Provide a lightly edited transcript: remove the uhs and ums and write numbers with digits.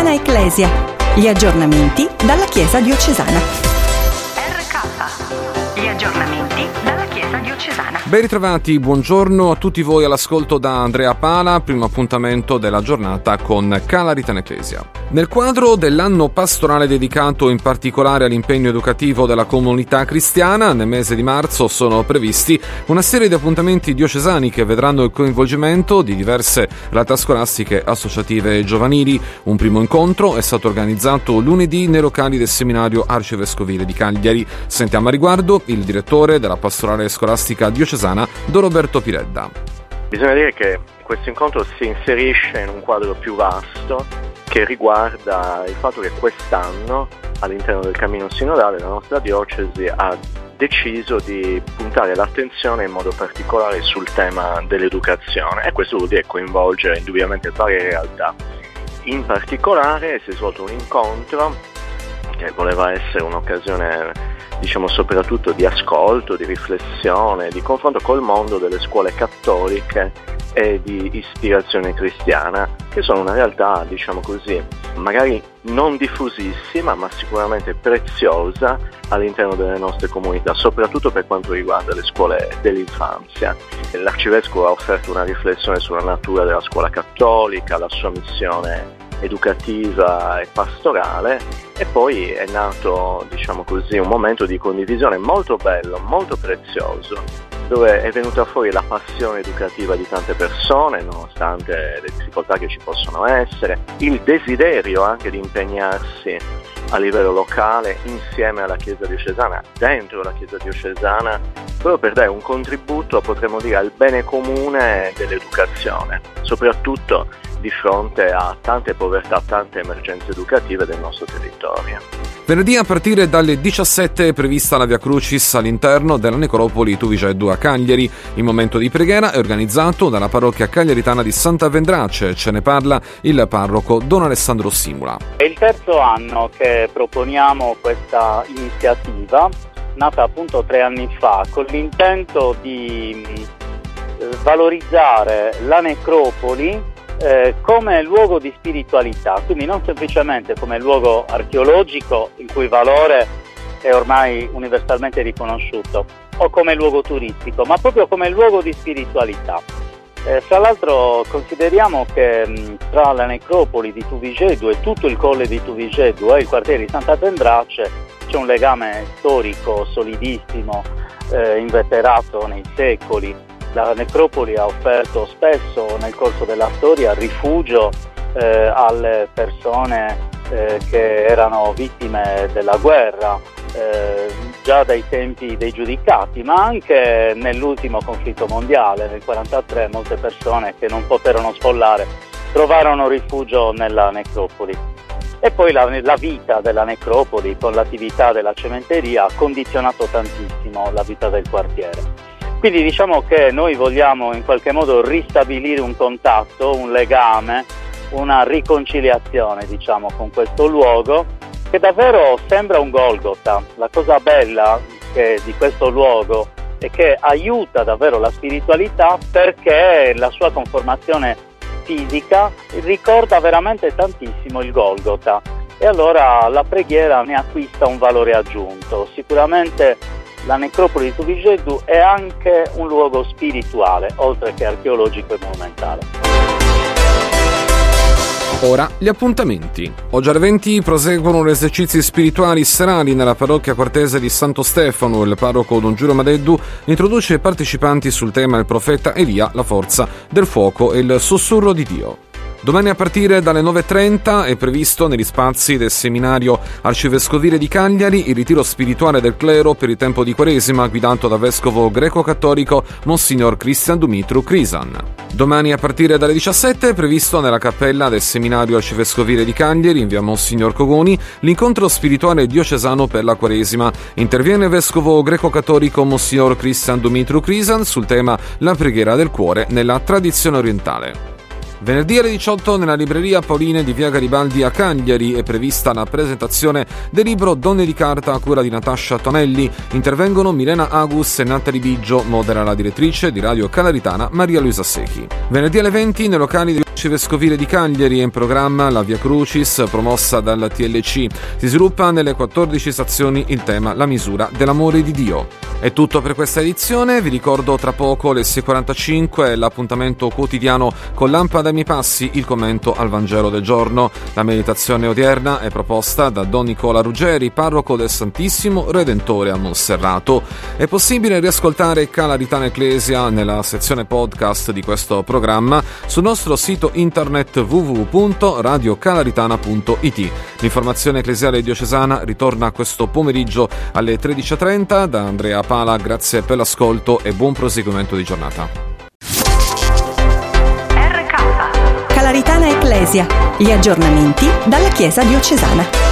Quotidiana Ecclesia. Gli aggiornamenti dalla Chiesa diocesana. RK, gli aggiornamenti dalla Chiesa diocesana. Ben ritrovati, buongiorno a tutti voi all'ascolto da Andrea Pala, primo appuntamento della giornata con Calaritana Ecclesia. Nel quadro dell'anno pastorale dedicato in particolare all'impegno educativo della comunità cristiana, nel mese di marzo sono previsti una serie di appuntamenti diocesani che vedranno il coinvolgimento di diverse realtà scolastiche, associative e giovanili. Un primo incontro è stato organizzato lunedì nei locali del seminario arcivescovile di Cagliari. Sentiamo a riguardo il direttore della pastorale scolastica diocesana, Don Roberto Piredda. Bisogna dire che questo incontro si inserisce in un quadro più vasto che riguarda il fatto che quest'anno all'interno del cammino sinodale la nostra diocesi ha deciso di puntare l'attenzione in modo particolare sul tema dell'educazione, e questo vuol dire coinvolgere indubbiamente varie realtà. In particolare si è svolto un incontro che voleva essere un'occasione, soprattutto di ascolto, di riflessione, di confronto col mondo delle scuole cattoliche e di ispirazione cristiana, che sono una realtà, magari non diffusissima, ma sicuramente preziosa all'interno delle nostre comunità, soprattutto per quanto riguarda le scuole dell'infanzia. L'arcivescovo ha offerto una riflessione sulla natura della scuola cattolica, la sua missione educativa e pastorale, e poi è nato, un momento di condivisione molto bello, molto prezioso, dove è venuta fuori la passione educativa di tante persone, nonostante le difficoltà che ci possono essere, il desiderio anche di impegnarsi a livello locale insieme alla Chiesa diocesana, dentro la Chiesa diocesana, proprio per dare un contributo, potremmo dire, al bene comune dell'educazione, soprattutto di fronte a tante povertà, tante emergenze educative del nostro territorio. Venerdì a partire dalle 17 è prevista la Via Crucis all'interno della necropoli Tuvigeddu a Cagliari. Il momento di preghiera è organizzato dalla parrocchia cagliaritana di Santa Vendrace. Ce ne parla il parroco Don Alessandro Simula. È il terzo anno che proponiamo questa iniziativa, nata appunto 3 anni fa, con l'intento di valorizzare la necropoli come luogo di spiritualità, quindi non semplicemente come luogo archeologico, il cui valore è ormai universalmente riconosciuto, o come luogo turistico, ma proprio come luogo di spiritualità. Fra l'altro consideriamo che tra la necropoli di Tuvigeddu e tutto il colle di Tuvigeddu e il quartiere di Santa Vendrace c'è un legame storico solidissimo, inveterato nei secoli. La necropoli ha offerto spesso nel corso della storia rifugio alle persone che erano vittime della guerra, già dai tempi dei giudicati, ma anche nell'ultimo conflitto mondiale, nel 1943, molte persone che non poterono sfollare trovarono rifugio nella necropoli. E poi la vita della necropoli con l'attività della cementeria ha condizionato tantissimo la vita del quartiere. Quindi diciamo che noi vogliamo in qualche modo ristabilire un contatto, un legame, una riconciliazione con questo luogo che davvero sembra un Golgota. La cosa bella di questo luogo è che aiuta davvero la spiritualità, perché la sua conformazione fisica ricorda veramente tantissimo il Golgota, e allora la preghiera ne acquista un valore aggiunto. Sicuramente la necropoli di Tuvigeddu è anche un luogo spirituale, oltre che archeologico e monumentale. Ora gli appuntamenti. Oggi alle 20 proseguono gli esercizi spirituali serali nella parrocchia quartese di Santo Stefano. Il parroco Don Giulio Madeddu introduce i partecipanti sul tema Il profeta Elia, la forza del fuoco e il sussurro di Dio. Domani a partire dalle 9:30 è previsto negli spazi del seminario arcivescovile di Cagliari il ritiro spirituale del clero per il tempo di Quaresima, guidato dal vescovo greco-cattolico Monsignor Cristian Dumitru Crisan. Domani a partire dalle 17 è previsto nella cappella del seminario arcivescovile di Cagliari, in via Monsignor Cogoni, l'incontro spirituale diocesano per la Quaresima. Interviene il vescovo greco-cattolico Monsignor Cristian Dumitru Crisan sul tema La preghiera del cuore nella tradizione orientale. Venerdì alle 18 nella libreria Pauline di Via Garibaldi a Cagliari è prevista la presentazione del libro Donne di carta a cura di Natascia Tonelli. Intervengono Milena Agus e Natalie Biggio, modera la direttrice di Radio Calaritana Maria Luisa Secchi. Venerdì alle 20 nei locali dell'Arcivescovile di Cagliari è in programma la Via Crucis promossa dal TLC. Si sviluppa nelle 14 stazioni il tema La misura dell'amore di Dio. È tutto per questa edizione, vi ricordo tra poco le 6:45 l'appuntamento quotidiano con Lampada ai miei passi, il commento al Vangelo del giorno. La meditazione odierna è proposta da Don Nicola Ruggeri, parroco del Santissimo Redentore a Monserrato. È possibile riascoltare Calaritana Ecclesia nella sezione podcast di questo programma sul nostro sito internet www.radiocalaritana.it. L'informazione ecclesiale diocesana ritorna questo pomeriggio alle 13:30 da Andrea Pala. Grazie per l'ascolto e buon proseguimento di giornata. Calaritana Ecclesia, gli aggiornamenti dalla Chiesa diocesana.